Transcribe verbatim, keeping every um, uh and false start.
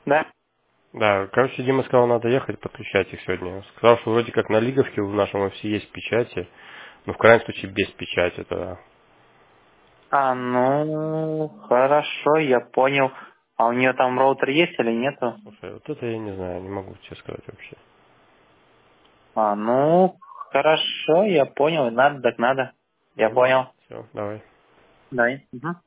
Да? Да, короче, Дима сказал, надо ехать подключать их сегодня. Сказал, что вроде как на лиговке в нашем офисе есть печати, но в крайнем случае без печати тогда. А, ну, хорошо, я понял. А у нее там роутер есть или нету? Слушай, вот это я не знаю, не могу тебе сказать вообще. А, ну, хорошо, я понял. Надо, так надо. Я Ну, понял. все, давай. Да. Угу.